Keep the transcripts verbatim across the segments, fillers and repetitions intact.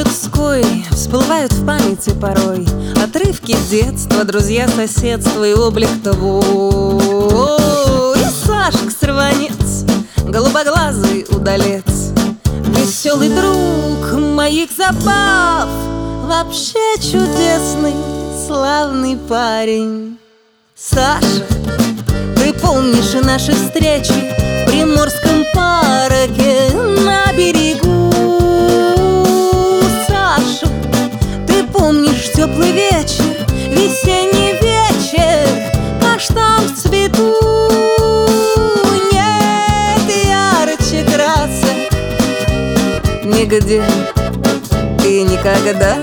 людской всплывают в памяти порой отрывки детства, друзья, соседства и облик того. И Сашка сорванец, голубоглазый удалец, веселый друг моих забав, вообще чудесный, славный парень. Саша, ты помнишь и наши встречи в Приморском парке на берегу? Саша, ты помнишь теплый вечер, весенний вечер, каштан в цвету? Нет ярче красок нигде и никогда.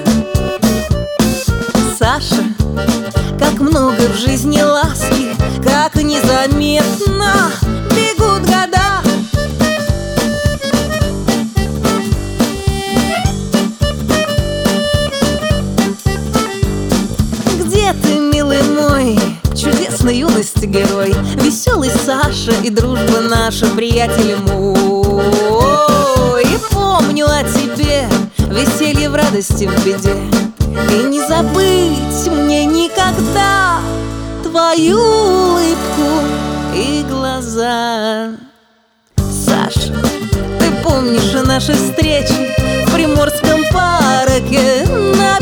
Саша, как много в жизни ласки, как незаметно бегут года. Где ты, милый мой, чудесной юности герой, веселый Саша и дружба наша, приятель мой. И помню о тебе веселье в радости, в беде, и не забыть мне никогда твою улыбку и глаза. Саша, ты помнишь и наши встречи в Приморском парке на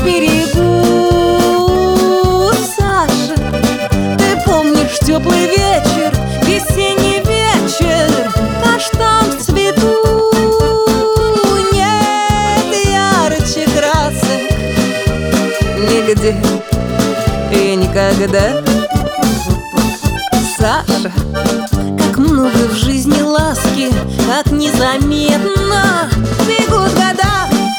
берегу? Саша, ты помнишь теплый вечер, весенний вечер, каштан в цвету? Нет ярче красок нигде и никогда. Саша, как много в жизни ласки, как незаметно бегут года.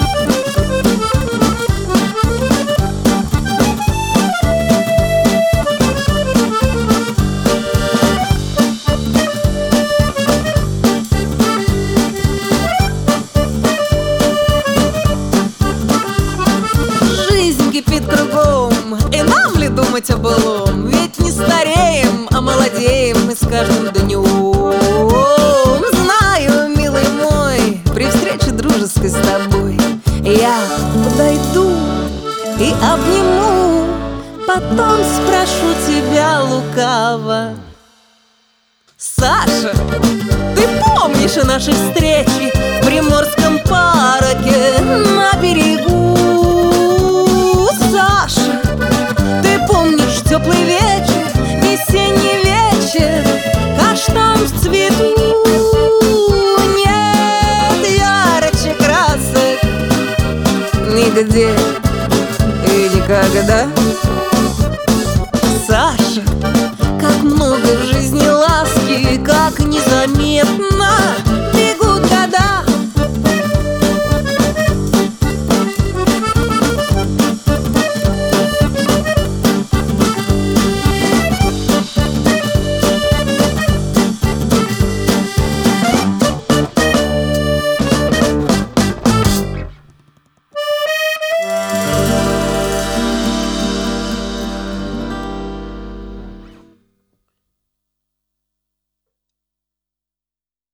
Жизнь кипит кругом, и нам ли думать о былом? Ведь не стареем, а молодеем мы с каждым днем. Знаю, милый мой, при встрече дружеской с тобой я подойду и обниму, потом спрошу тебя лукаво: Саша, ты помнишь и наши встречи в Приморском парке на берегу? Саша, ты помнишь теплый вечер, весенний вечер, каштан в цвету? Нет ярче красок нигде и никогда. Саша, как много в жизни ласки, как незаметно